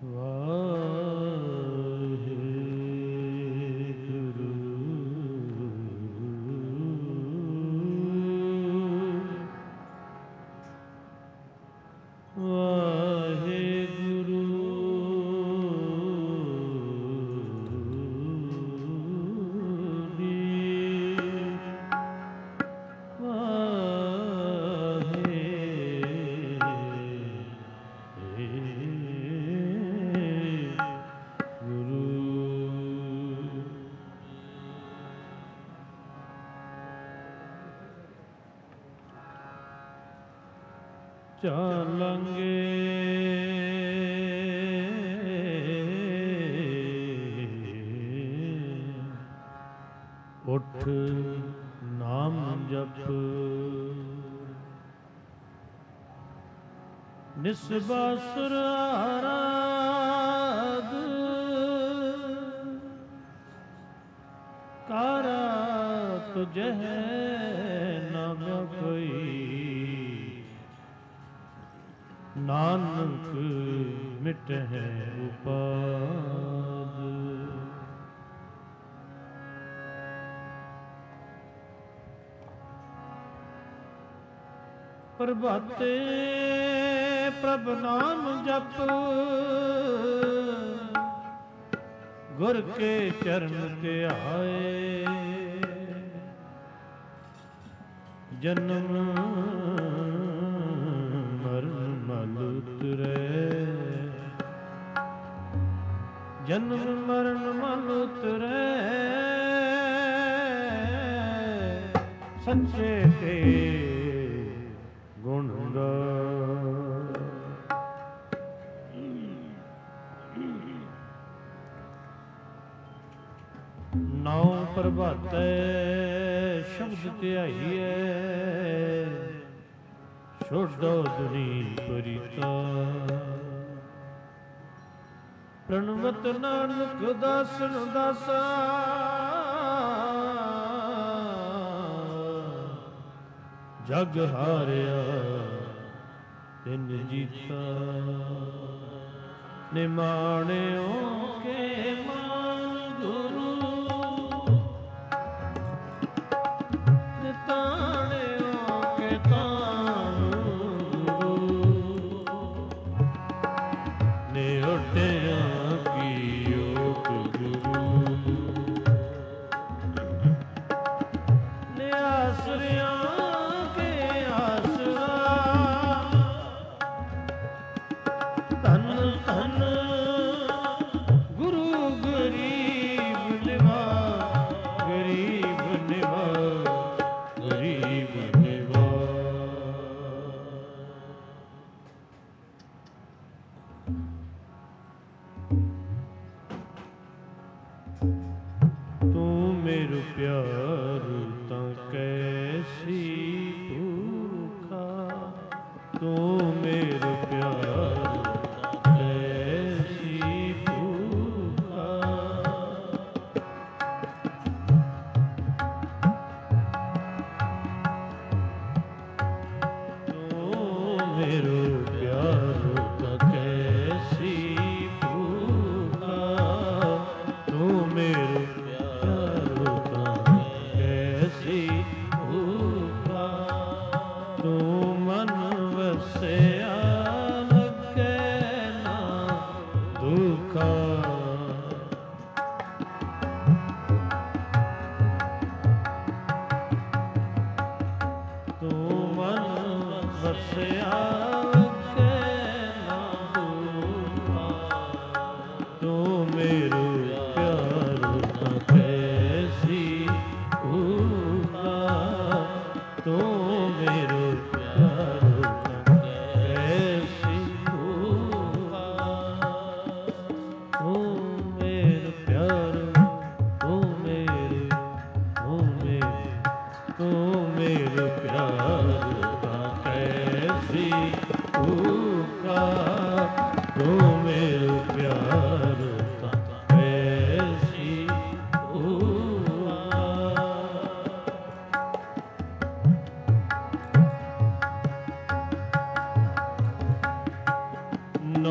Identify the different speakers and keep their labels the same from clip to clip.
Speaker 1: ਵਾਹਿਗੁਰੂ ਚਾਲਾਂਗੇ ਉੱਠ ਨਾਮ ਜਪ ਨਿਸਬਾਸੁਰ ਆਰਾਧ ਕਾਰਾ ਤੁਝੇ ਨਾ ਕੋਈ ਨਾਨਕ ਮਿਟਹਿ ਉਪਾਦ ਪ੍ਰਭਾਤੇ ਪ੍ਰਭ ਨਾਮ ਜਪ ਗੁਰ ਕੇ ਚਰਨ ਧਿਆਏ ਜਨਮ ਮਰਨ ਮਲ ਉਤਰੈ ਜਨਮ ਮਰਨ ਮਲ ਉਤਰੈ ਸੱਚੇ ਤੇ ਗੁਣ ਗਾ ਨਾਉ ਪ੍ਰਭਾਤੈ ਸ਼ਬਦ ਧਿਆਈਐ ਛੋਡੋ ਦੁਨੀ ਪਰਿਤਾ ਪ੍ਰਣਵਤ ਨਾਨਕ ਦਾਸਨ ਦਾਸਾ ਜਗ ਹਾਰਿਆ ਤਿਨ ਜੀਤਾ ਨਿਮਾਣਿਓ ਕੇ ਮਾਨ ਗੁਰੂ ਨਿਤਾਣਿਓ ਕੇ ਤਾਨ ਗੁਰੂ ਨੇ ਉੱਠਿਆ ਕੀ ਯੋਗ ਗੁਰੂ ਨੇ ਆਸਰਿਆ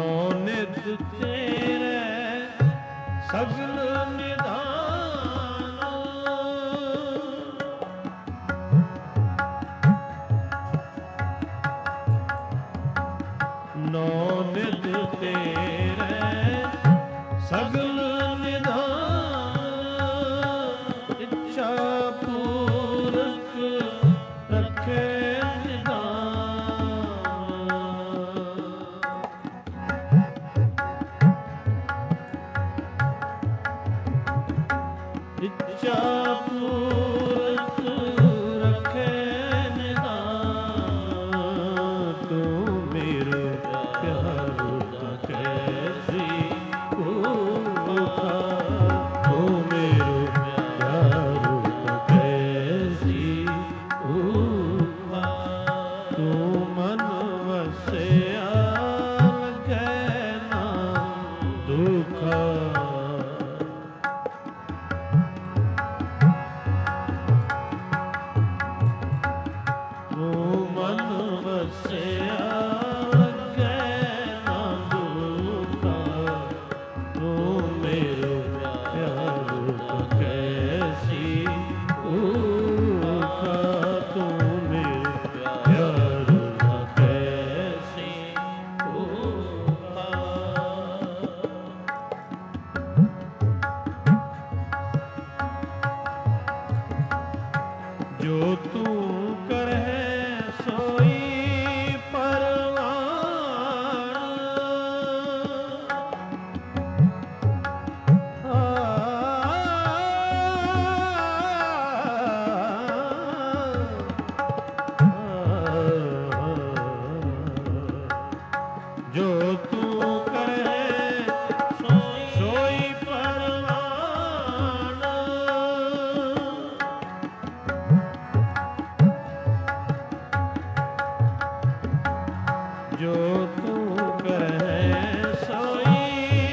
Speaker 1: ਨੌ ਨਿਤ ਤੇਰੇ ਸਗਲ ਨਿਧਾਨ ਨੌ ਨਿਤ ਤੇਰੇ ਸਗਲ ਨਿਧਾਨ ਇੱਛਾ ਪੂਰਕ ਰੱਖੇ ਇੱਛਾ ਪੂਰਕ ਰੱਖੇ ਨਿਧਾਨ ਤੂੰ ਮੇਰੇ ਪਿਆਰ ਦਾ ਕੈਸੀ ਭੂਖਾ ਤੂੰ ਮੇਰੇ ਪਿਆਰ ਦਾ ਕੈਸੀ ਭੂਖਾ ਤੂੰ ਮਨ ਵਸਿਆ ਲਗੈ ਨਾ ਦੁਖਾ ਜੋ ਤੂੰ ਕਰਹਿ ਸੋਈ ਪਰਵਾਨ ਜੋ ਤੂੰ ਕਰਹਿ ਸੋਈ ਪਰਵਾਨ ਜੋ ਤੂੰ ਕਹੈ ਸੋਈ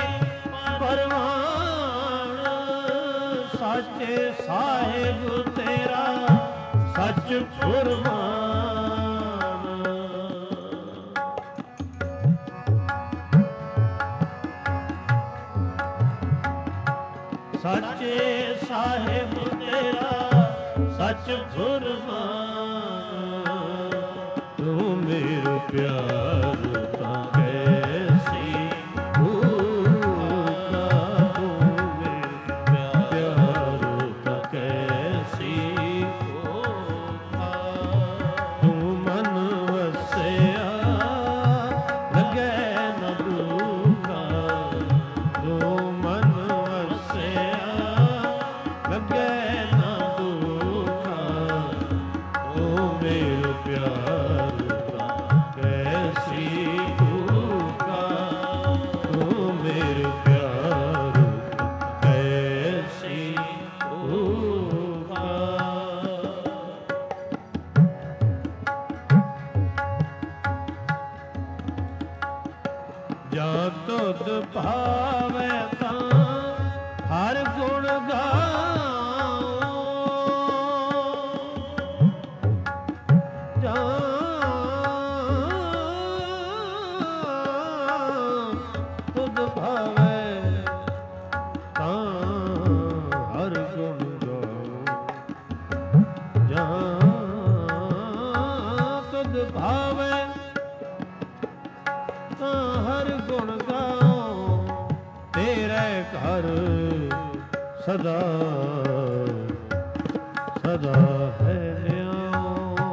Speaker 1: ਪਰਵਾਨ ਸਾਚੇ ਸਾਹਿਬ ਤੇਰਾ ਸੱਚ ਫੁਰਮਾਨ ਸਾਚੇ ਸਾਹਿਬ ਤੇਰਾ ਸੱਚ ਫੁਰਮਾਨ ਤੂੰ ਮੇਰੇ ਪਿਆਰ ਦਾ ਕੈਸੀ ਭੂਖਾ ਤੂੰ ਮੇਰੇ ਪਿਆਰ ਦਾ ਕੈਸੀ ਭੂਖਾ ਤੂੰ ਮਨ ਵਸਿਆ ਲਗੈ ਨ ਦੁਖਾ ਤੂੰ ਮਨ ਵਸਿਆ ਲਗੈ ਨ ਦੁਖਾ ਤੂੰ ਮੇਰੇ ਪਿਆਰ ਕੈਸੀ ਭੂਖਾ ਤੂੰ ਮੇਰੇ ਪਿਆਰ ਕੈਸੀ ਭੂਖਾ ਜਾਂ ਤੁਧ ਭਾਵੈ ਤਾਂ ਹਰ ਗੁਣ ਗਾਓ ਜਾਂ ਤੁਧ ਭਾਵੈ ਤਾਂ ਹਰ ਗੁਣ ਗਾਓ ਜਾਂ ਤੁਧ ਭਾਵੈ ਤਾਂ ਹਰ ਗੁਣ ਗਾਓ ਤੇਰੇ ਘਰ ਸਦਾ ਸਦਾ ਹੈ ਨਿਆਉ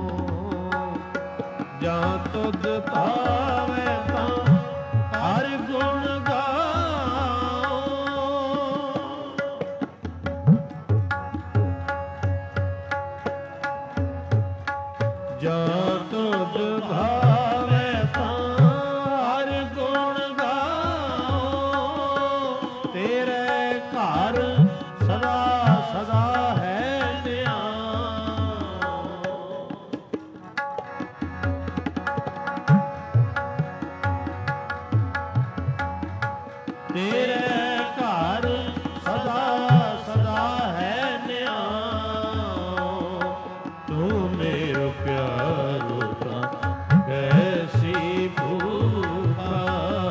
Speaker 1: ਜਾਂ ਤੁਧ ਭਾਵੈ ਤਾਂ ਹਰ ਗੁਣ ਗਾਓ ਜਾਂ ਤੁਧ ਭਾਵੈ ਤਾਂ ਹਰ ਗੁਣ ਗਾਓ ਤੇਰੇ ਘਰ ਸਦਾ ਸਦਾ ਹੈ ਨਿਆਉ ਤੇਰੇ ਘਰ ਸਦਾ ਸਦਾ ਹੈ ਨਿਆਉ ਤੂੰ ਮੇਰੇ ਪਿਆਰ ਦਾ ਕੈਸੀ ਭੂਖਾ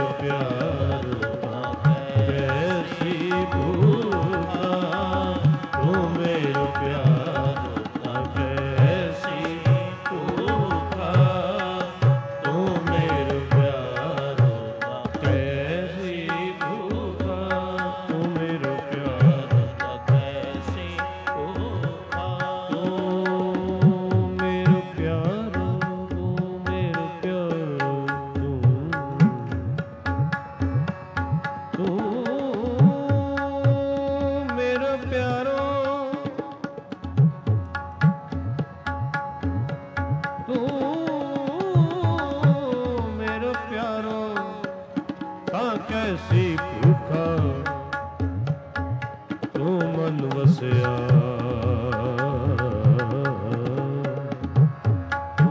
Speaker 1: प्यार कैसी भूखा तू मेरे प्यार कैसी भूखा तू मेरे प्यार कैसी भूखा तू मेरे प्यार कैसी भूखा तू मेरे प्यार तू मेरे प्यार तू मेरे प्यारो तू मेरे प्यारो हाँ कैसी भूखा तू मन वसया तू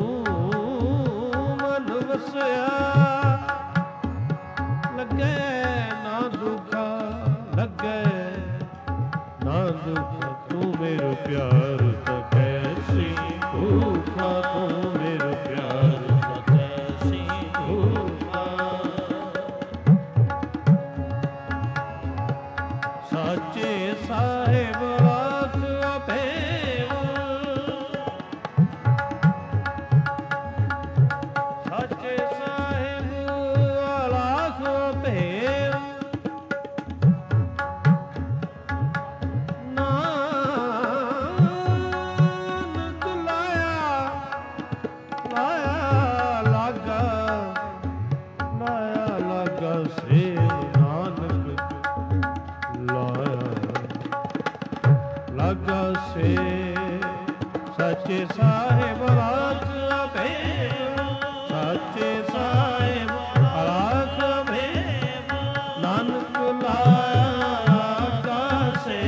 Speaker 1: मन वसया लगे ना दुखा लगे ना दुखा तू मेरे प्यार तो कैसी भूखा तू मेरे प्यार तो कैसी भूखा साचे साहेब राख अभेव साचे साहेब राख अभेव नानक लाया लागा सेव नानक लाया लागा से सच्चे साहेब राख अभेव सच्चे साहेब राख अभेव नानक लागा से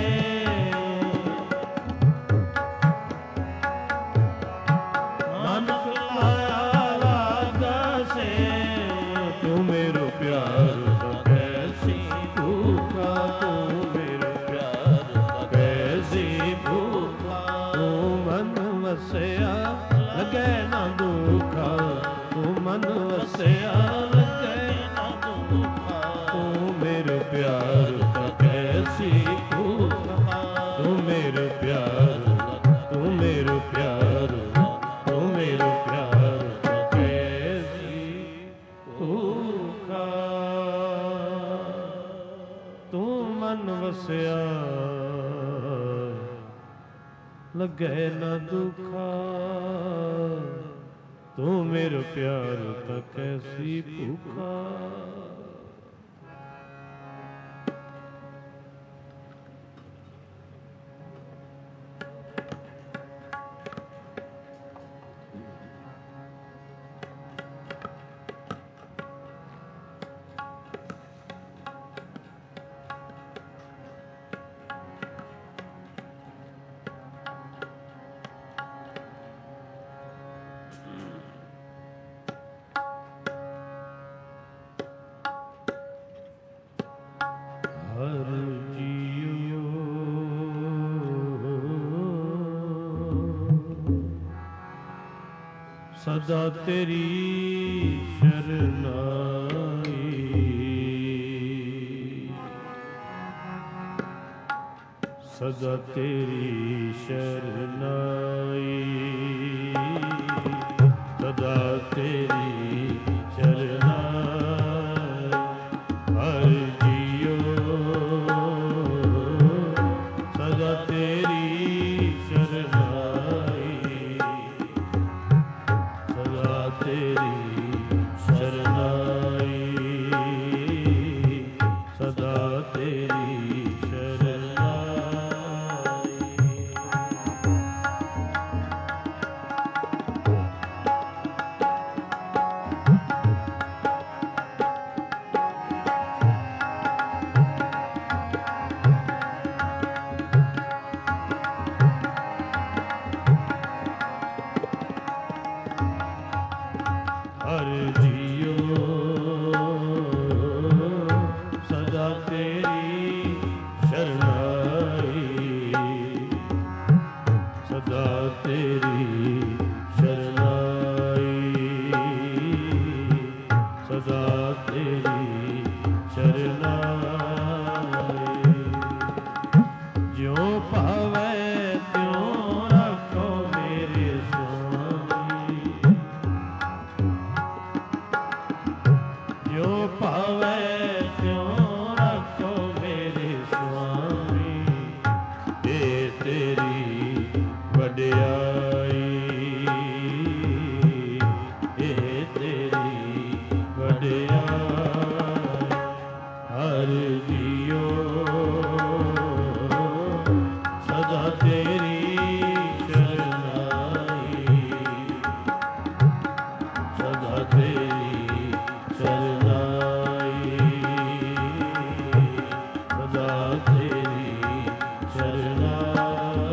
Speaker 1: नानक लागा से तू मेरे प्यार कैसी भूखा तू मेरे प्यार कैसी भूखा तू मन वसया लगे ना दुखा तू मन वसया लगे ना दुखा तू मेरे प्यार कैसी भूखा तू मेरे प्यार तू मेरे प्यार तू मेरे प्यार कैसी भूखा तू मन वसया लगे न दुखा तू मेरे प्यार तक कैसी भूखा हर जियो सदा तेरी शरनाई सदा तेरी शरनाई सदा तेरी शरनाई हर जियो सदा तेरी शरनाई सदा तेरी शरनाई सदा तेरी शरनाई ਪਾਵੈ ਤਿਉ ਰੱਖੋ ਮੇਰੇ ਸੁਆਮੀ। ਇਹ ਤੇਰੀ ਵਡਿਆਈ, ਇਹ ਤੇਰੀ ਵਡਿਆਈ। ਹਰਿ ਜੀਓ ਸਦਾ ਤੇਰੀ ਸ਼ਰਨਾਈ, ਸਦਾ ਤੇਰੀ ਸ਼ਰਨਾਈ, ਸਦਾ ਤੇਰੀ ਸ਼ਰਨਾਈ।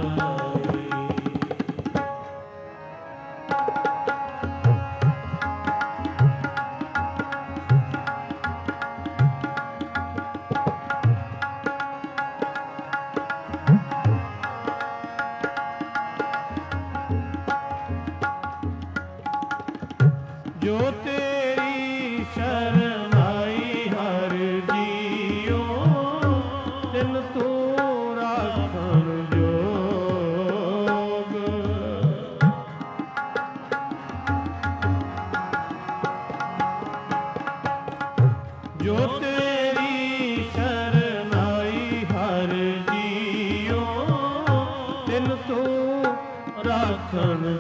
Speaker 1: ਜੋ ਤੇਰੀ ਸ਼ਰਨਾਈ ਹਰ ਜੀਓ, ਤਿਨ ਤੂੰ ਰਾਖਣ ਜੋਗ। ਜੋ ਤੇਰੀ ਸ਼ਰਨਾਈ ਹਰ ਜੀਓ, ਤਿਨ ਤੂੰ ਰਾਖਣ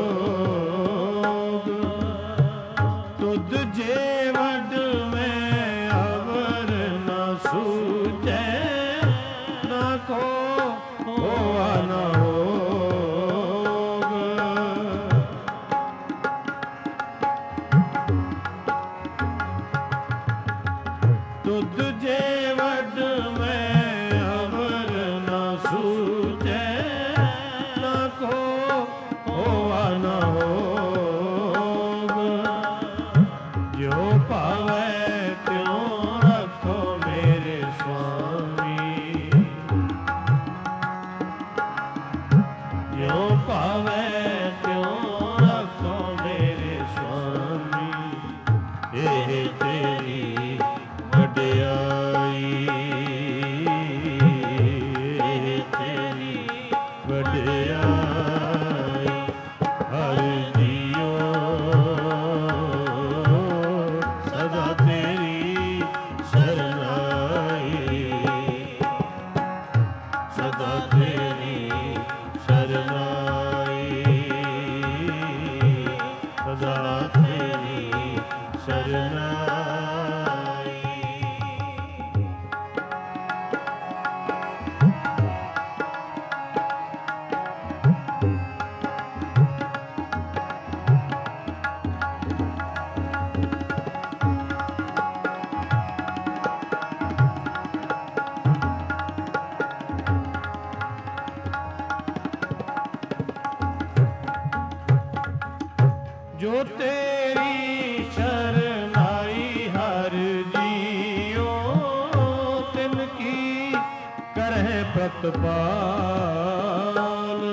Speaker 1: ਜੋਗ। ਤੁਧ ਜੇ ਵਡ ਮੈਂ ਅਵਰ ਨ ਸੂਝੈ, ਨਾ ਕੋ ਹੋਆ ਨ ਹੋਗ। ਤੁਧ ਜੇ ਵਡ ਮੈਂ ਅਵਰ ਨ ਸੂਝੈ, ਨਾ ਕੋ ਹੋਆ ਨ ਹੋਗ। ਜੋ ਭਾਵੈ ਤਿਉ ਰੱਖੋ ਮੇਰੇ ਸੁਆਮੀ, ਜੋ ਭਾਵੈ ਤਿਉ ਰੱਖੋ ਮੇਰੇ ਸੁਆਮੀ। ਇਹ ਤੇਰੀ ਵਡਿਆਈ, ਇਹ ਤੇਰੀ ਵਡਿਆਈ। ਹਰਿ ਜੀਓ ਸਦਾ ਤੇਰੀ ਸ਼ਰਨਾਈ, ਸਦਾ ਤੇਰੀ ਸ਼ਰਨਾਈ, ਸਦਾ ਤੇਰੀ ਸ਼ਰਨਾਈ। ਜੋ ਤੇਰੀ ਸ਼ਰਨਾਈ ਹਰ ਜੀਓ, ਤਿਨ ਕੀ ਕਰਹਿ ਪ੍ਰਤਪਾਲ।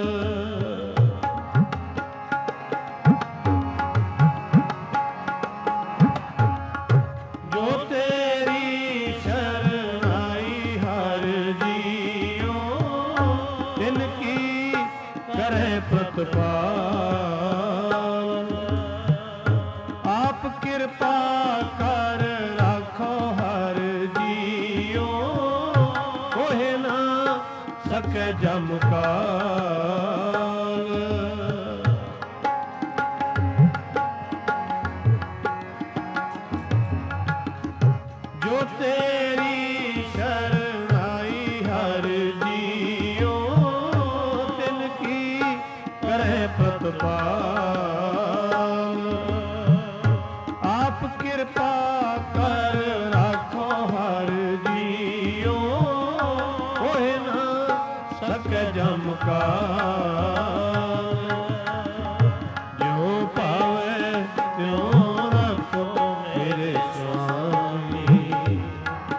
Speaker 1: ਜੋ ਤੇਰੀ ਸ਼ਰਨਾਈ ਹਰ ਜੀਓ, ਤਿਨ ਕੀ ਕਰਹਿ ਪ੍ਰਤਪਾਲ। ਆਪ ਕਿਰਪਾ ਕਰ ਰਾਖੋ ਹਰ ਜੀਓ, ਕੋਹਿ ਨਾ ਸਕੈ ਜਮ ਕਾਲ। ਜੋ ਤੇਰੀ ਸ਼ਰਨਾਈ ਹਰ ਜੀਓ, ਤਿਨ ਕੀ ਕਰਹਿ ਪ੍ਰਤਪਾਲ। ਆਪ ਕਿਰਪਾ ਕਰ ਰਾਖੋ ਹਰ ਜੀਓ, ਕੋਹਿ ਨਾ ਸਕੈ ਜਮ ਕਾਲ। ਜੋ ਭਾਵੈ ਤਿਉ ਰੱਖੋ ਮੇਰੇ ਸੁਆਮੀ,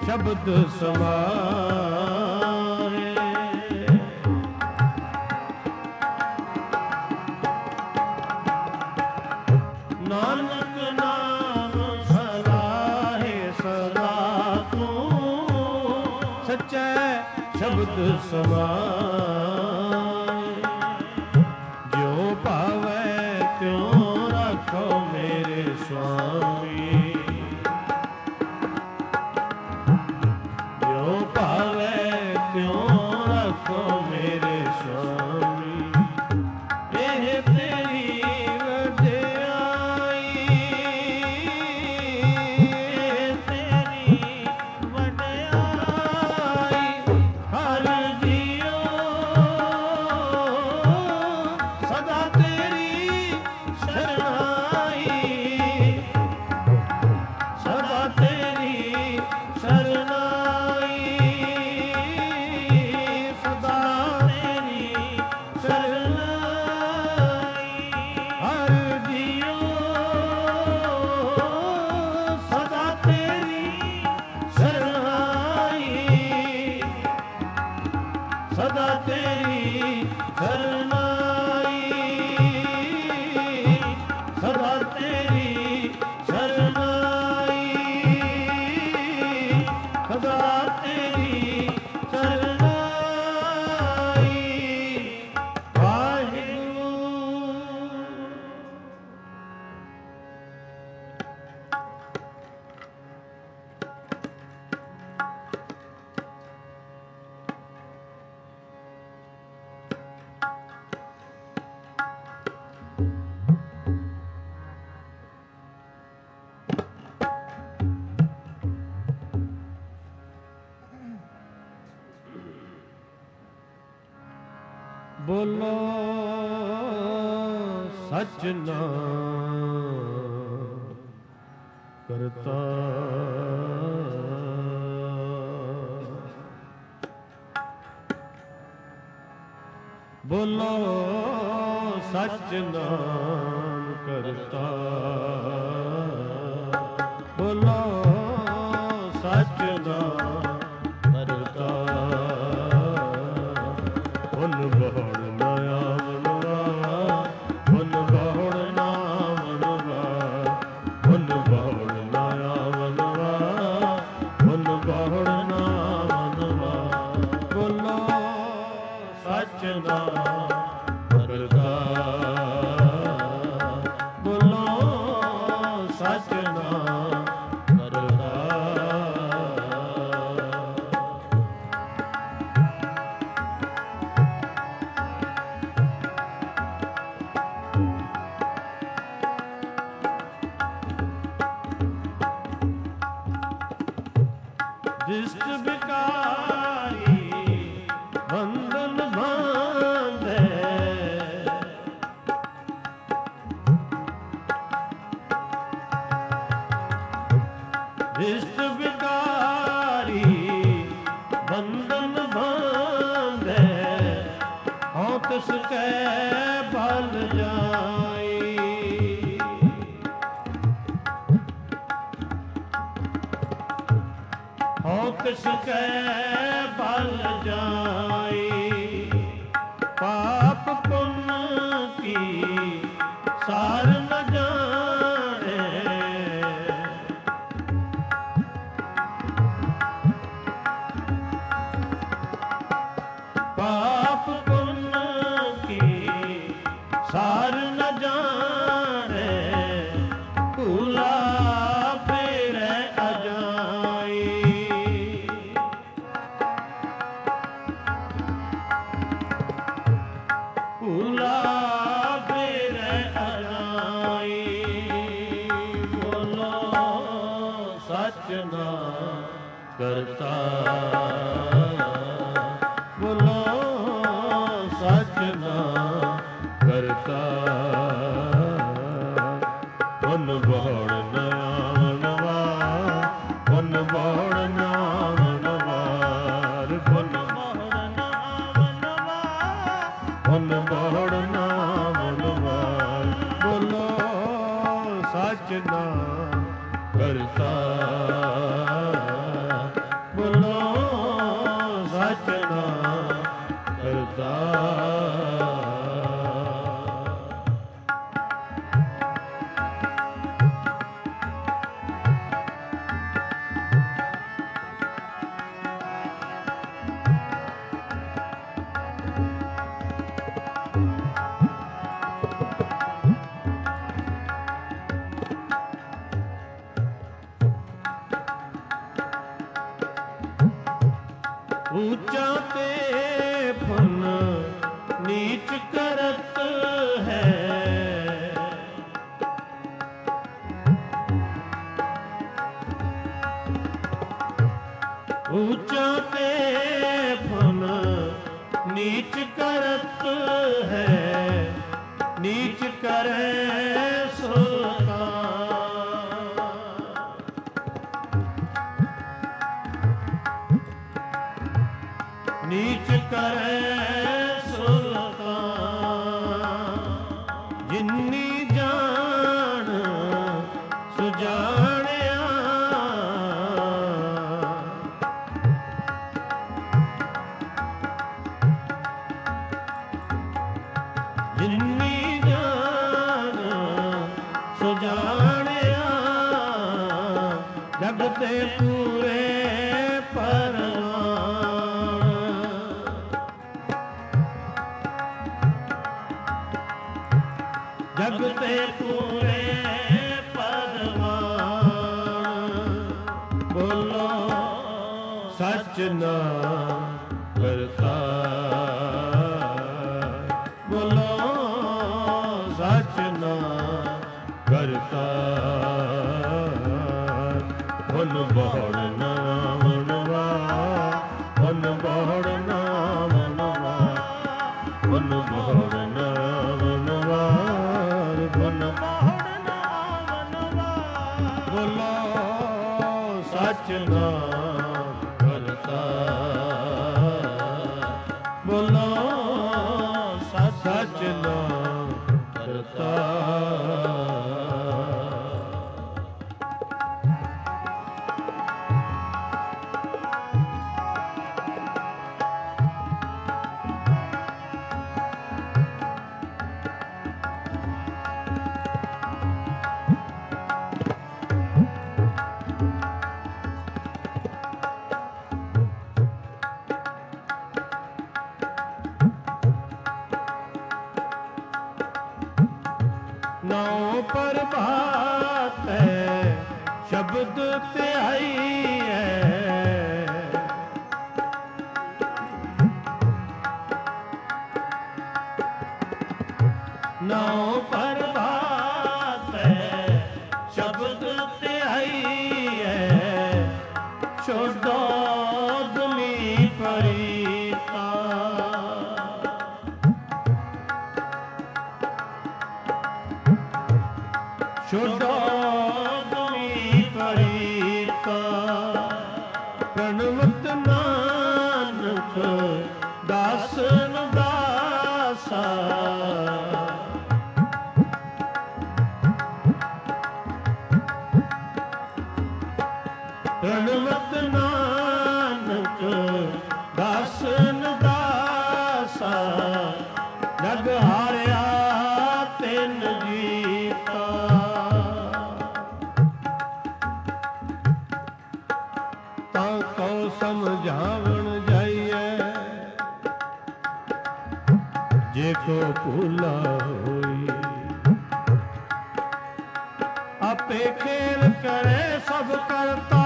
Speaker 1: ਸ਼ਬਦ ਸਮਾਏ। ਨਾਨਕ ਨਾਮ ਸਲਾਹੇ ਸਦਾ ਤੂੰ, ਸੱਚੇ ਸ਼ਬਦ ਸਮਾਏ। ਜੋ ਭਾਵੈ ਤਿਉ ਰੱਖੋ ਮੇਰੇ ਸੁਆਮੀ, ਜੋ ਭਾਵੈ ਤਿਉ ਰੱਖੋ ਮੇਰੇ ਸੁਆਮੀ। ਇਹ ਤੇਰੀ ਵਡਿਆਈ, ਤੇਰੀ ਵਡਿਆਈ ਹਰ ਜੀਉ, ਸਦਾ ਤੇਰੀ ਸ਼ਰਨਾਈ, ਸਦਾ ਤੇਰੀ ਸ਼ਰਨਾਈ, ਸਦਾ ਤੇਰੀ ਸ਼ਰਨਾਈ ਹਰ ਜੀਉ, ਸਦਾ ਤੇਰੀ ਸ਼ਰਨਾਈ, ਸਦਾ ਤੇਰੀ ਸ਼ਰਨਾਈ, ਸਦਾ ਤੇਰੀ ਸ਼ਰਨਾਈ, ਸਦਾ ਤੇਰੀ ਸ਼ਰਨਾਈ। ਵਾਹਿਗੁਰੂ। ਬੋਲੋ ਸਚ ਨਾਮ ਕਰਤਾ, ਬੋਲੋ ਸਚ ਨਾਮ ਕਰਤਾ, ਬੋਲੋ ਸਚ ਨਾਮ ਕਰਤਾ। ਹੁਨ ਬਹੁੜ ਨਾ ਆਵਨਵਾ, ਹੁਨ ਬਹੁੜ ਨਾ ਆਵਨਵਾ, ਹੁਨ ਬਹੁੜ ਨਾ ਆਵਨਵਾ, ਹੁਨ ਬਹੁੜ ਨਾ ਆਵਨਵਾ। ਬੋਲੋ ਸਚ ਨਾਮ ਕਰਤਾ, ਬੋਲੋ ਸਚ ਨਾਮ ਕਰਤਾ। ਦਿਸ਼ਟ ਬਿਕਾਰੀ ਬੰਧਨ ਬਾਂਧੈ, ਦਿਸ਼ਟ ਬਿਕਾਰੀ ਬੰਧਨ ਬਾਂਧੈ, ਹਉ ਤਿਸ ਕੈ ਬਲ ਜਾਈ, ਹਉ ਤਿਸ ਕੈ ਬਲ ਜਾਈ। ਪਾਪ ਪੁੰਨ ਕੀ ਸਾਰ ਨ ਜਾਣੈ, ਪਾਪ ਪੁੰਨ ਕੀ ਸਾਰ ਨ ਜਾਣੈ, ਭੂਲਾ ਫੇਰੈ ਅਜਾਈ। ਭੂਲਾ ਫੇਰੈ ਅਜਾਈ। ਬੋਲੋ ਸਚ ਨਾਮ ਕਰਤਾ, ਬੋਲੋ ਸਚ ਨਾਮ ਕਰਤਾ। ਹੁਨ ਬਹੁੜ ਨਾ ਆਵਨਵਾ, ਹੁਨ ਬਹੁੜ ਨਾ ਆਵਨਵਾ, ਹੁਨ ਬਹੁੜ ਨਾ ਆਵਨਵਾ, ਹੁਨ ਬਹੁੜ ਨਾ ਆਵਨਵਾ। ਬੋਲੋ ਸਚ ਨਾਮ ਕਰਤਾ, ऊंचा ते फन नीच करत है। ऊंचा ते फन नीच करत है, नीच करे सुल्तान। नीच करे सुल्तान, जिन्नी जान सुजानिया। जिन्नी जान सुजानिया, जग ते पूरे जग ते पूरे परवान। बोलो सच नाम करतार, बोलो सच नाम करतार। हुन बहुड़ नाम नवा, हुन बहुड़ नाम नवा, हुन बहुड़ नाम नवा, गुन बहुड़ नाम नवा। बोलो सच नाम करतार, बोलो सच नाम करतार। नौ प्रभात है शब्द त्याई है, नौ प्रभात है शब्द त्याई है। छोड़ो दुनी परीता, छोड़ो दुनी परीता। प्रणवत नानक दासन दासा, प्रणवत नानक दासन दासा। जग हारिया तिन जीता, ताको समझावन जाइए जे को भूला होई। आपे खेल करे सब करता,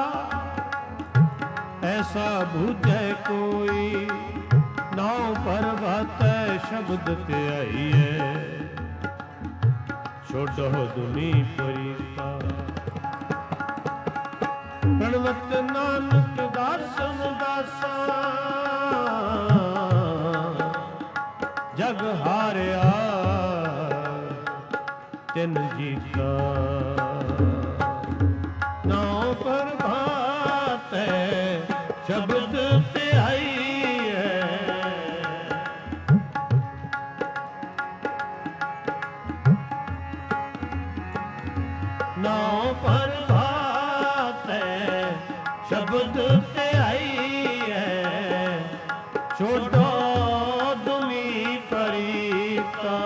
Speaker 1: ऐसा बूझे कोई। नाव पर्वत शब्द त्याइए, छोड़ो दुनी परीता। प्रणवत नानक दासन दासा, जग हारिया तिन जीता। नाव प्रभात शब्द त्याई है, नाव प्रभात शब्द त्याई है। छोड़ो दुनी परीता,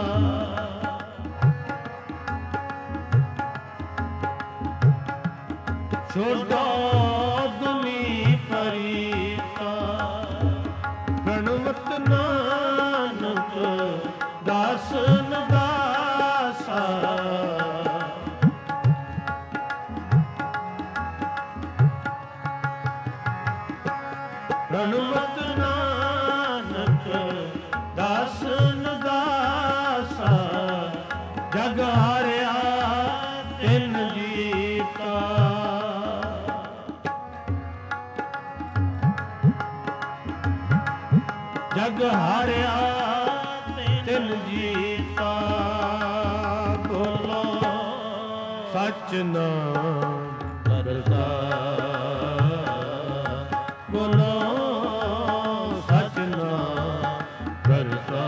Speaker 1: छोड़ो दुनी परीता। प्रणवत नानक दासन दासा, ਰਣਮਤ ਨਾਨਕ ਦਾਸਨ ਦਾਸਾ ਜਗ ਹਾਰਿਆ ਤਿਨ ਜੀਤਾ ਜਗ ਹਾਰਿਆ ਤਿਨ ਜੀਤਾ ਬੋਲੋ ਸਚ ਨਾਮ ਕਰਤਾ ਬੋਲੋ ਸਚ ਨਾਮ ਕਰਤਾ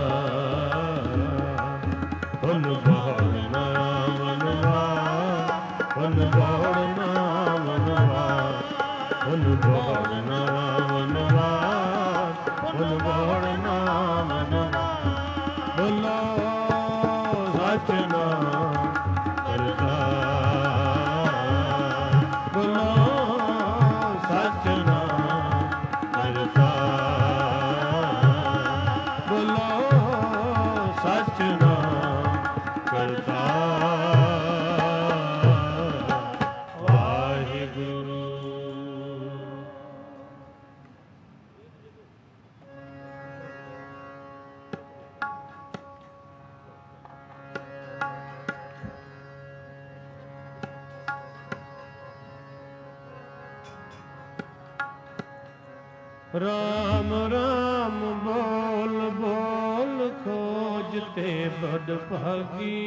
Speaker 1: ਹੁਨ ਬਹੁੜ ਨਾਮਨਵਾ ਹੁਨ ਬਹੁੜ ਨਾਮਨਵਾ ਹੁਨ ਬਹੁੜ ਨਾਮਨਵਾ ਹੁਨ ਬਹੁੜ ਨਾਮਨਵਾ ਬੋਲੋ ਸਚ ਨਾਮ ਕਰਤਾ ਬੋਲੋ ਸਚ ਨਾਮ ਕਰਤਾ ਬੋਲੋ ਸਚ ਨਾਮ ਕਰਤਾ ਵਾਹਿਗੁਰੂ। ਰਾਮ ਰਾਮ ਬੋਲ ਬੋਲ ਖੋਜ ਤੇ ਬੜ ਭਾਗੀ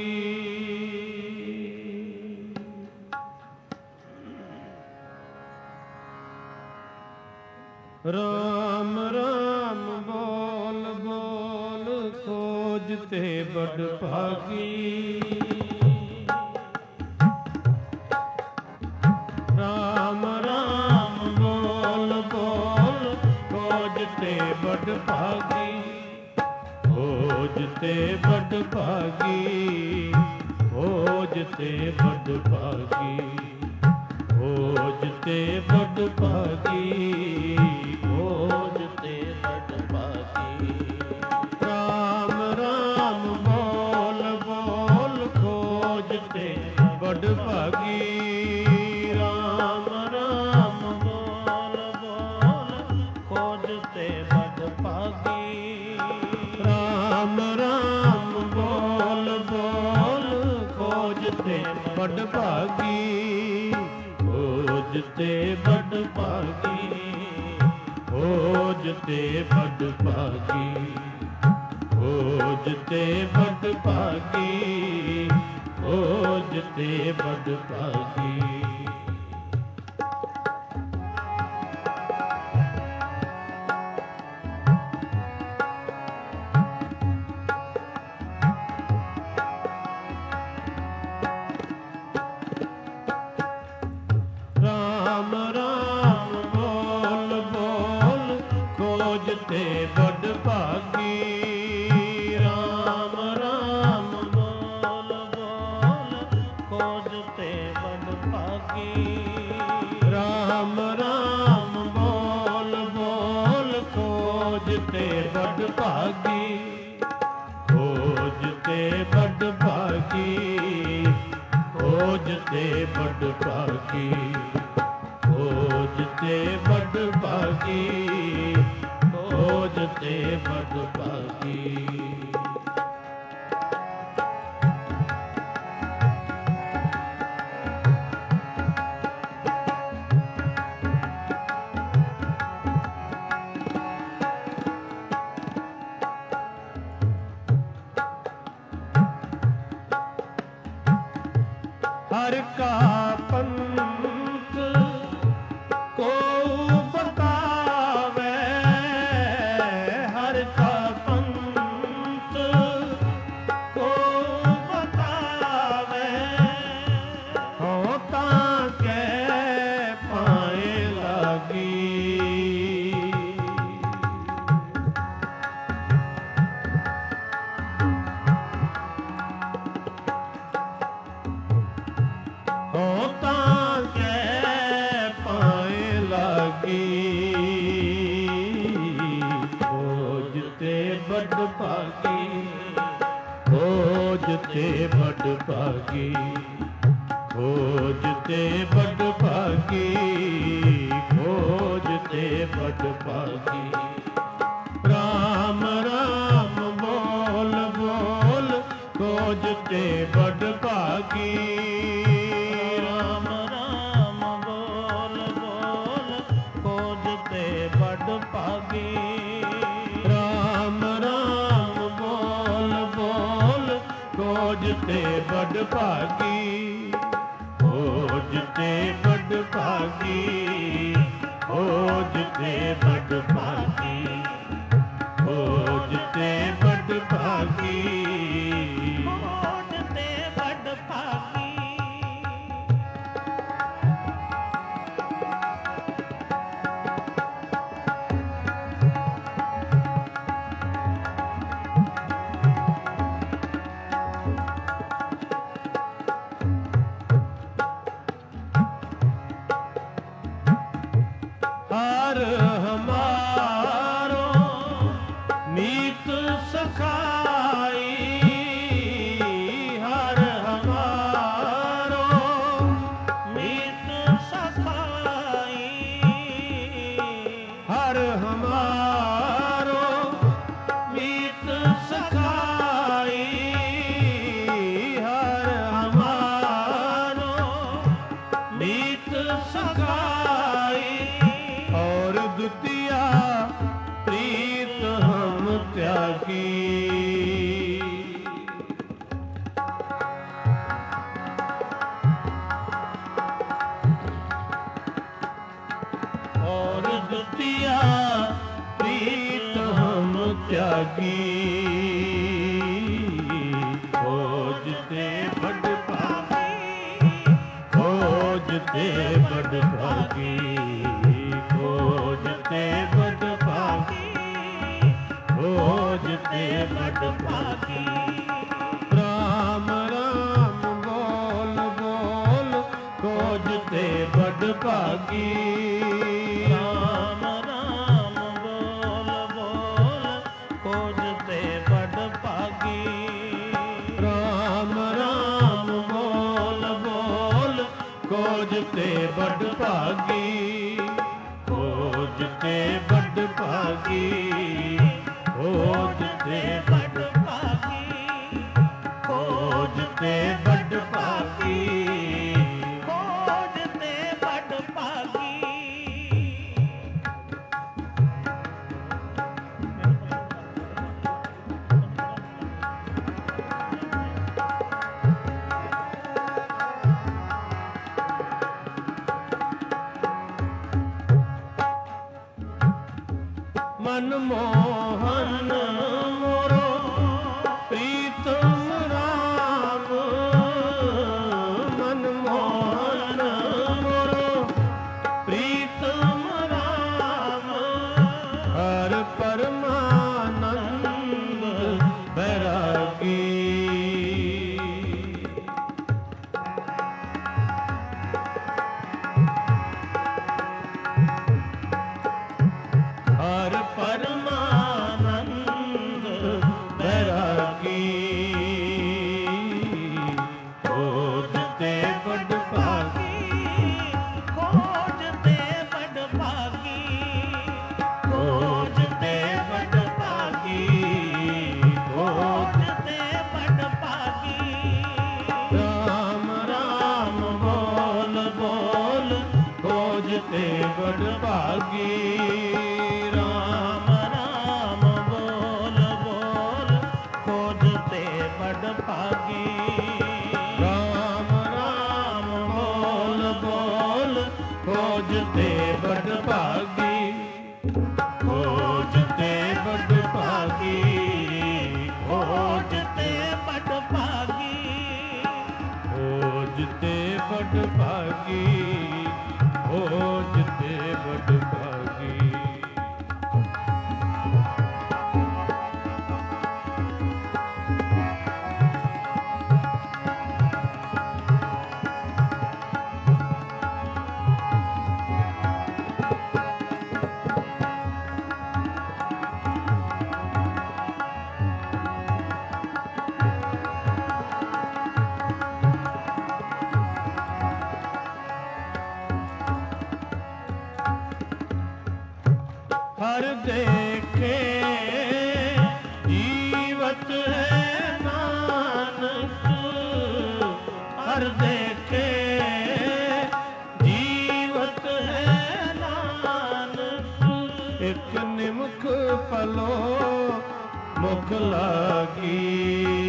Speaker 1: ਰਾਮ ਰਾਮ ਬੋਲ ਬੋਲ ਖੋਜ ਤੇ ਬੜ ਭਾਗੀ ਰਾਮ ਰਾਮ ਬੋਲ ਬੋਲ ਖੋਜ ਤੇ ਬੜ ਭਾਗੀ ਖੋਜ ਤੇ ਬੜ ਭਾਗੀ ਖੋਜ ਤੇ ਬੜ ਭਾਗੀ ਖੋਜ ਤੇ ਬੜ ਭਾਗੀ ਖੋਜ ਤੇ ਬੜ ਭਾਗੀ ਰਾਮ ਰਾਮ ਬੋਲ ਬੋਲ ਖੋਜ ਤੇ ਬੜ ਭਾਗੀ ਰਾਮ ਰਾਮ ਬੋਲ ਬੋਲ ਖੋਜ ਤੇ ਬੜ ਭਾਗੀ ਰਾਮ ਰਾਮ ਬੋਲ ਬੋਲ ਖੋਜ ਤੇ ਬੜ ਭਾਗੀ ਖੋਜ ਤੇ ਬੜ ਭਾਗੀ ਖੋਜ ਤੇ ਬੜ ਭਾਗੀ ਖੋਜ ਤੇ ਬੜ ਭਾਗੀ ਖੋਜ ਤੇ ਬੜ ਭਾਗੀ ਰਾਮ ਰਾਮ ਬੋਲ ਬੋਲ ਖੋਜ ਤੇ ਬੜ ਭਾਗੀ ਰਾਮ ਰਾਮ ਬੋਲ ਬੋਲ ਖੋਜ ਤੇ ਬੜ ਭਾਗੀ ਰਾਮ ਰਾਮ ਬੋਲ ਬੋਲ ਖੋਜ ਤੇ ਬੜ ਭਾਗੀ ਖੋਜ ਤੇ ਬੜ ਭਾਗੀ ਖੋਜ ਤੇ ਬੜ ਭਾਗੀ ਖੋਜ ਤੇ ਬੜ ਭਾਗੀ ਖੋਜ ਤੇ ਬੜ ਭਾਗੀ ਹਰ ਕਾ ਪੰਥ ਕੋ ਬਤਾਵੇ ਹਰ ਕਾ ਪੰਥ ਕੋ ਬਤਾਵੇ ਹੋ ਤਾਂ ਕਹਿ ਪਾਏ ਲਾਗੀ ਹੋ ਤਾਂ ਕਹਿ ਪਾਏ ਲਾਗੀ ਖੋਜ ਤੇ ਬੜ ਭਾਗੀ ਖੋਜ ਤੇ ਬੜ ਭਾਗੀ ਖੋਜ ਤੇ ਬੜ ਭਾਗੀ ਖੋਜ ਤੇ बड़ भागी। राम राम बोल बोल खोजते बड़ भागी।
Speaker 2: राम राम बोल बोल खोजते बड़ भागी।
Speaker 1: राम राम बोल बोल खोजते बड़ भागी। खोजते बड़ भागी। खोजते बड़ भागी। खोजते बड़ भागी।
Speaker 2: खोजते बड़ भागी।
Speaker 1: हर हमारो मीत सखाई। हर हमारो
Speaker 2: मीत सखाई।
Speaker 1: हर हमारो मीत सखाई। हर हमारो मीत सखाई। और द्वितीया प्रीत हम त्यागी। और द्वितीया प्रीत हम त्यागी। खोजते बड़ भागी। खोजते बड़ भागी। खोजते बड़ भागी। खोजते बड़ भागी। राम राम बोल बोल खोजते बड़ भागी।
Speaker 2: राम राम बोल बोल खोजते बड़ भागी।
Speaker 1: राम राम बोल बोल खोजते बड़ भागी। खोजते बड़ भागी। खोजते बड़
Speaker 2: भागी।
Speaker 1: खोजते बड़ भागी।
Speaker 2: खोजते बड़ भागी।
Speaker 1: मनमोहन मोरो प्रीतम राम। मनमोहन मोरो प्रीतम राम। हर परमानंद बैरागी। हर परमानंद बैरागी। खोजते बड़ भागी।
Speaker 2: खोजते बड़ भागी।
Speaker 1: खोजते बड़ भागी।
Speaker 2: खोजते बड़ भागी।
Speaker 1: राम राम बोल बोल खोजते बड़ भागी।
Speaker 2: राम राम बोल बोल खोजते बड़ भागी।
Speaker 1: राम राम बोल बोल खोजते बड़ भागी। खोजते बड़ भागी।
Speaker 2: खोजते बड़ भागी।
Speaker 1: खोजते बड़ भागी। खोजते बड़ भागी।
Speaker 2: ਹਰ ਦੇਖੇ ਜੀਵਤ ਹੈ ਨਾਨਕ, ਹਰ ਦੇਖੇ ਜੀਵਤ ਹੈ ਨਾਨਕ।
Speaker 1: ਇੱਕ ਨਿਮਖ ਪਲੋ ਮੁਖ ਲਾਗੀ,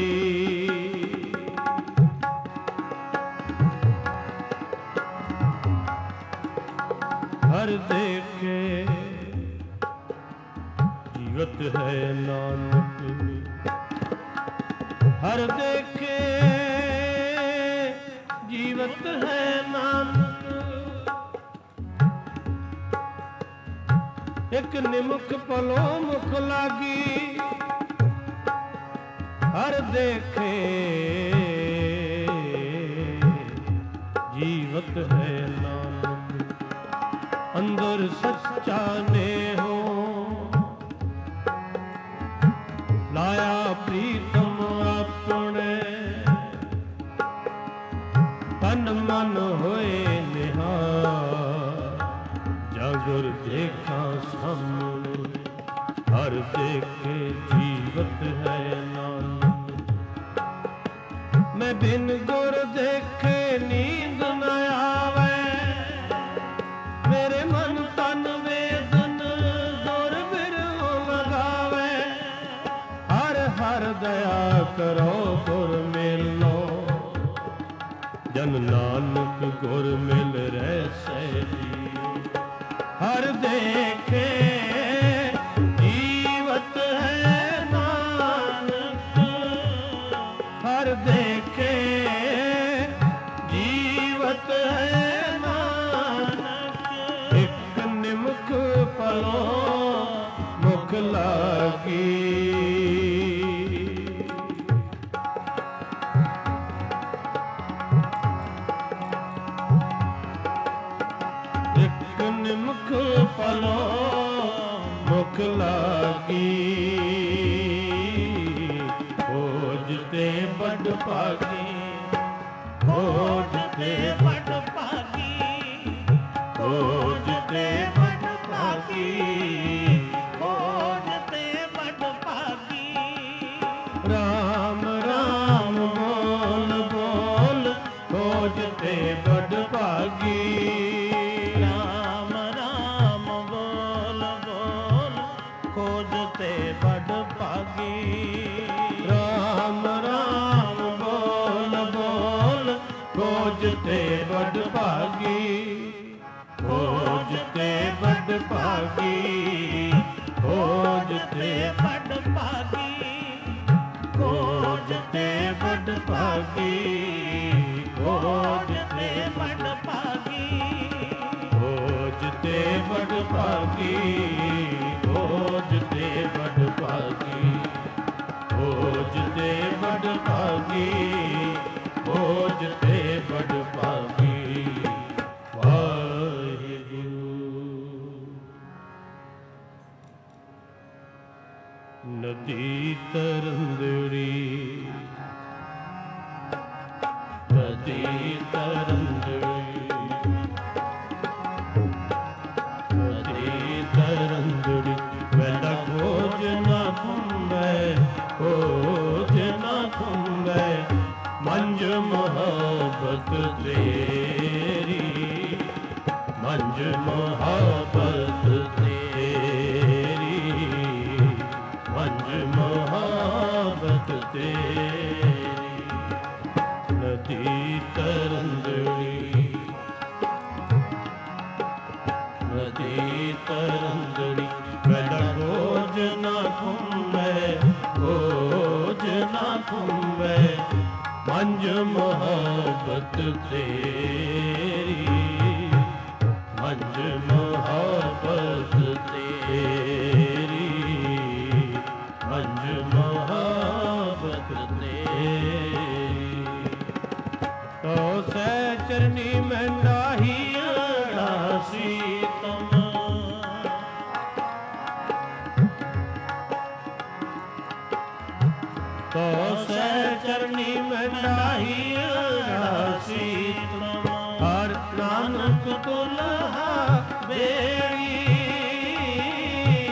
Speaker 2: ਹਰ ਦੇਖੇ ਜੀਵਤ ਹੈ ਨਾਨਕ, ਹਰ ਦੇਖੇ ਜੀਵਤ ਹੈ ਨਾਨਕ।
Speaker 1: ਇੱਕ ਨਿਮਖ ਪਲੋ ਮੁਖ ਲਾਗੀ,
Speaker 2: ਹਰ ਦੇਖੇ
Speaker 1: ਜੀਵਤ ਹੈ ਨਾਨਕ।
Speaker 2: ਅੰਦਰ ਸੱਚਾ ਨੇਹੋ ਲਾਇਆ ਪ੍ਰੀਤਮ ਆਪਣੇ, ਤਨ ਮਨ ਹੋਏ ਨਿਹਾਲ,
Speaker 1: ਜਾਗਰ
Speaker 2: ਦੇਖਾਂ ਸਾਹਮਣੇ, ਹਰ ਦੇਖੇ ਜੀਵਤ ਹੈ ਨਾਨਕ। ਮੈਂ ਬਿਨ ਗੁਰ ਦੇਖੇ ਨੀਂਦ ਨ ਆਵੇ, ਮੇਰੇ ਮਨ ਤਨ ਵੇਦਨ ਗੁਰ ਬਿਰਹੁ ਲਗਾਵੇ। ਹਰ ਹਰ ਦਇਆ ਕਰੋ ਗੁਰ ਮਿਲੋ, ਜਨ ਨਾਨਕ ਗੁਰ ਮਿਲ ਰਹਿ ਜੀ। ਹਰ ਦੇਖੇ ਜੀਵਤ ਹੈ ਨਾਨਕ, ਹਰ ਦੇਖੇ ਜੀਵਤ ਹੈ ਨਾਨਕ।
Speaker 1: ਇੱਕ ਨਿਮਖ ਪਲੋ ਮੁਖ ਲਾਗੀ,
Speaker 2: ਇੱਕ ਨਿਮਖ ਪਲੋ ਮੁਖ ਲਾਗੀ। ਖੋਜ ਤੇ ਬੜ ਭਾਗੀ, ਖੋਜ ਤੇ ਬੜ ਭਾਗੀ, ਖੋਜ ਤੇ ਬੜ ਭਾਗੀ, ਖੋਜ ਤੇ ਬੜ ਭਾਗੀ। ਰਾਮ ਰਾਮ ਬੋਲ ਬੋਲ, ਖੋਜ ਤੇ ਬੜ ਭਾਗੀ। ਰਾਮ ਰਾਮ ਬੋਲ ਬੋਲ, ਖੋਜ ਤੇ ਬੜ ਭਾਗੀ। ਰਾਮ ਰਾਮ ਬੋਲ ਬੋਲ, ਖੋਜ ਤੇ ਬੜ ਭਾਗੀ। ਖੋਜ ਤੇ ਬੜ ਭਾਗੀ, ਖੋਜ ਤੇ ਬੜ ਭਾਗੀ, ਖੋਜ ਤੇ ਬੜ ਭਾਗੀ, ਖੋਜ ਤੇ ਬੜ ਭਾਗੀ। ਖੋਜ ਤੇ ਬੜ ਭਾਗੀ, ਖੋਜ ਤੇ ਬੜ ਭਾਗੀ, ਖੋਜ ਤੇ ਬੜ ਭਾਗੀ, ਖੋਜ ਤੇ ਬੜ ਭਾਗੀ। ਵਾਹਿਗੁਰੂ।
Speaker 1: ਨਦੀ ਤਰੰਦੜੀ,
Speaker 2: ਨਦੀ ਤਰੰਦੜੀ, ਨਦੀ ਤਰੰਦੜੀ। ਵੇਲਾ ਖੋਜ ਨਾ ਖੁੰਬੈ, ਖੋਜ ਨਾ ਖੁੰਬੈ। ਮੰਜ ਮੁਹੱਬਤ ਤੇਰੀ, ਮੰਜ ਮੁਹੱਬਤ ਤੇਰੀ, ਮੰਜ ਮੁਹੱਬਤ ਤੇਰੀ। ਨਦੀ ਤਰੰਦੜੀ, ਨਦੀ ਤਰੰਦੜੀ। ਵੇਲਾ ਖੋਜ ਨਾ ਖੁੰਬੈ, ਖੋਜ ਨਾ ਖੁੰਬੈ। ਮੰਜ ਮੁਹੱਬਤ ਤੇਰੀ, ਮੰਜ ਮੁਹੱਬਤ ਤੇਰੀ, ਮੰਜ ਮੁਹੱਬਤ ਤੇਰੀ।
Speaker 1: ਤੋ ਸਹਿ ਚਰਨੀ ਮੈਂ ਨਾਹੀ
Speaker 2: ਰਾਸੀ ਤਮ,
Speaker 1: ਤੋ
Speaker 2: ਸਹਿ ਚਰਨੀ ਮੈਂ ਨਾਹੀ ਰਾਸੀ ਤਮ। ਹਰ ਨਾਨਕ ਤੁਲਹਾ ਬੇੜੀ,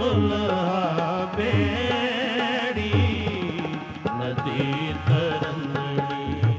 Speaker 2: ਦੁਲਹਾ ਬੇੜੀ ਨਦੀ ਤਰੰਦੜੀ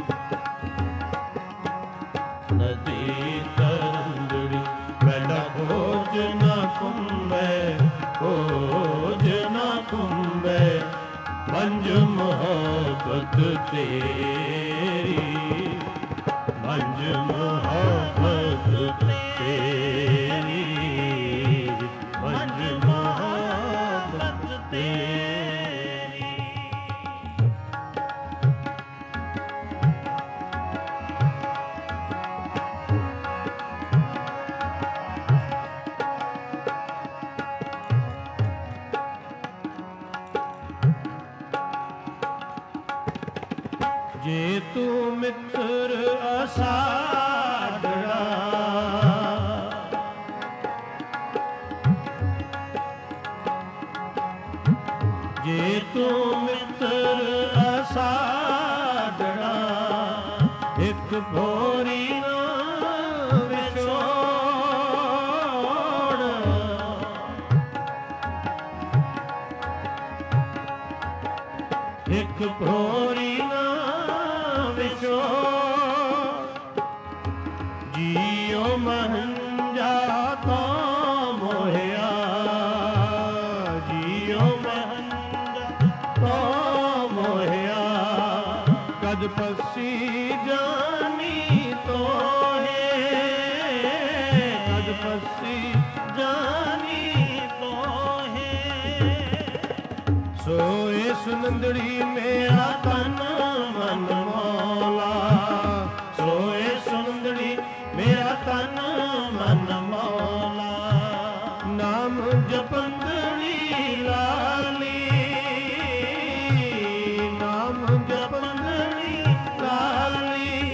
Speaker 2: ਨਦੀ ਤਰੰਦੜੀ ਪਹਿਲਾ ਖੋਜ ਨਾ ਕੁੰਭੈ ਖੋਜ ਨਾ ਕੁੰਭੈ ਮੰਜ ਮੁਹੱਬਤ ਤੇਰੀ ਮੰਜ ਮੁਹੱਬਤ ਤੇਰੀ ਮੰਜ ਮੁਹੱਬਤ ਤੇਰੀ। ਜੇ ਤੂੰ ਮਿੱਤਰ ਅਸਾਡੜਾ ਜੇ ਤੂੰ ਮਿੱਤਰ ਅਸਾਡੜਾ ਇੱਕ ਭੋਰੀ ਨਾ ਵਿਛੋੜ ਇੱਕ ਭੋਰੀ ਨਾ ਜੀਉ ਮਹੰਜਾ ਤੋਂ ਮੋਹਿਆ ਜੀਉ ਮਹੰਜਾ ਤੋਂ ਮੋਹਿਆ ਕਦ ਪਸੀ ਜਾਨੀ ਤੋਹੇ ਕਦ ਪਸੀ ਜਾਨੀ ਤੋਹੇ ਸੋਏ ਸੁਨੰਦੜੀ ਮੇਰਾ ਤਨ ਮਨ ਮੌਲਾ ਸੋਏ ਸੁੰਦੜੀ ਮੇਰਾ ਤਨ ਮਨ ਮੌਲਾ ਨਾਮ ਜਪੰਦੜੀ ਲਾਲੀ ਨਾਮ ਜਪੰਦੜੀ ਲਾਲੀ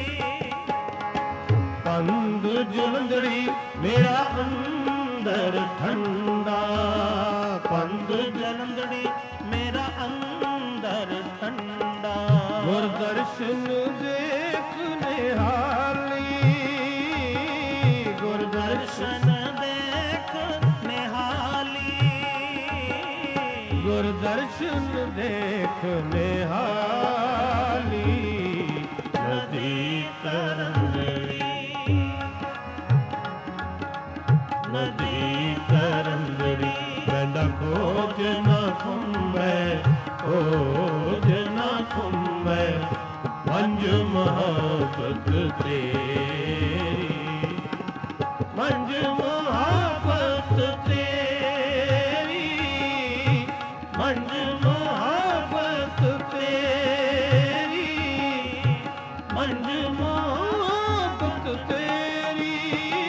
Speaker 2: ਪੰਦ ਜਲੰਦੜੀ ਮੇਰਾ ਅੰਦਰ ਠੰਡਾ ਪੰਦ ਜਲੰਦੜੀ ਮੇਰਾ ਅੰਦਰ ਠੰਡਾ ਗੁਰ ਦਰਸ਼ਨ ਦੇਖ ਨਿਹਾਲੀ ਗੁਰ ਦਰਸ਼ਨ ਦੇਖ ਨਿਹਾਲੀ ਗੁਰ ਦਰਸ਼ਨ ਦੇਖ ਨਿਹਾਲੀ ਨਦੀ ਤਰੰਦੜੀ ਨਦੀ ਤਰੰਦੜੀ ਪੈਂਡਾ ਖੋਜ ਨਾ ਕੁੰਭੈ ਖੋਜ ਨਾ ਕੁੰਭੈ ਮੰਜ ਮੁਹੱਬਤ ਤੇਰੀ ਮੰਜ ਮੁਹੱਬਤ ਤੇਰੀ ਮੰਜ ਮੁਹੱਬਤ ਤੇਰੀ ਮੰਜ ਮੁਹੱਬਤ ਤੇਰੀ।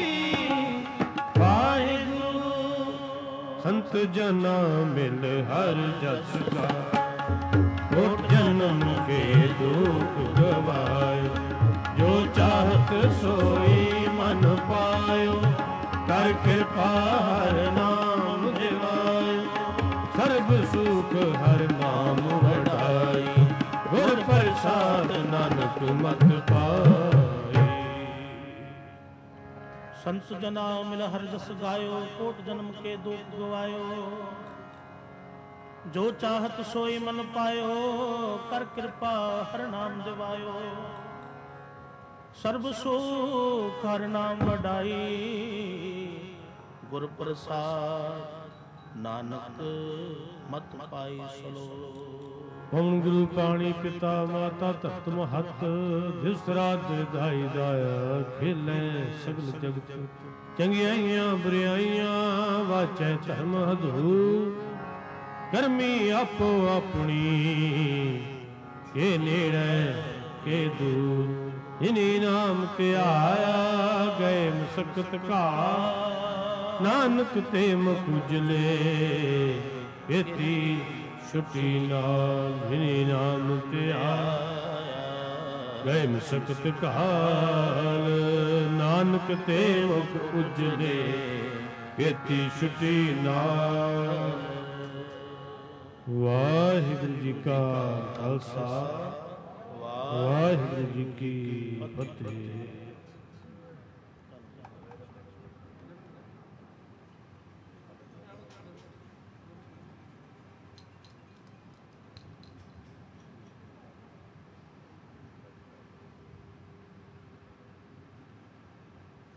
Speaker 2: ਵਾਹਿਗੁਰੂ ਸੰਤ ਜਨਾ ਮਿਲ ਹਰ ਜਸ ਕਾ ਕੋਟ ਜਨਮ ਕੇ ਦੁਖ ਗਵਾਇ ਜੋ ਚਾਹਤ ਸੋਈ ਮਨ ਪਾਇਓ ਕਰ ਕਿਰਪਾ ਹਰ ਨਾਮ ਦਿਵਾਇਓ ਸਰਬ ਸੁਖ ਹਰ ਨਾਮ ਵਡਾਈ ਗੁਰ ਪ੍ਰਸਾਦ ਨਾਨਕ ਮਤ ਪਾਏ। ਸੰਤ ਜਨਾ ਮਿਲ ਹਰ ਜਸ ਗਾਇਓ ਕੋਟ ਜਨਮ ਕੇ ਦੁਖ ਗਵਾਇਓ ਜੋ ਚਾਹਤ ਸੋਈ ਮਨ ਪਾਇਓ ਕਰ ਕਿਰਪਾ ਹਰ ਨਾਮ ਦਿਵਾਇਓ ਸਰਬ ਸੁਖ ਹਰ ਨਾਮ ਵਡਾਈ ਗੁਰ ਪ੍ਰਸਾਦ ਨਾਨਕ ਮਤ ਪਾਈ ਸਲੋ।
Speaker 1: ਪਵਨ ਗੁਰੂ ਪਾਣੀ ਪਿਤਾ ਮਾਤਾ ਧਰਤ ਮਹਤ ਜਿਸ ਰਾਜ ਦਾਈ ਦਾਇਆ ਖੇਲੇ ਸਗਲ ਜਗਤ ਚੰਗਿਆਈਆਂ ਬੁਰਾਈਆਂ ਵਾਚੈ ਧਰਮ ਹਦੂ ਕਰਮੀ ਆਪੋ ਆਪਣੀ ਕੇ ਨੇੜੇ ਕੇ ਦੂਰ ਇਨੀ ਨਾਮ ਧਿਆਇਆ ਗਏ ਮਸਕਤ ਘਾ ਨਾਨਕ ਤੇ ਮੁਖੁਜਲੇ ਇਤੀ ਛੁਟੀ ਨਾਲ ਇਨੀ ਨਾਮ ਧਿਆਇਆ ਗਏ ਮਸਕਤ ਘਾਲ ਨਾਨਕ ਤੇ ਮੁਖ ਉਜਲੇ ਇਤੀ ਛੁਟੀ ਨਾਲ। ਵਾਹਿਗੁਰੂ ਜੀ ਕਾ ਖਾਲਸਾ ਵਾਹਿਗੁਰੂ ਜੀ ਕੀ ਫਤਿਹ।